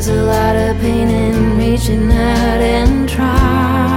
There's a lot of pain in reaching out and try.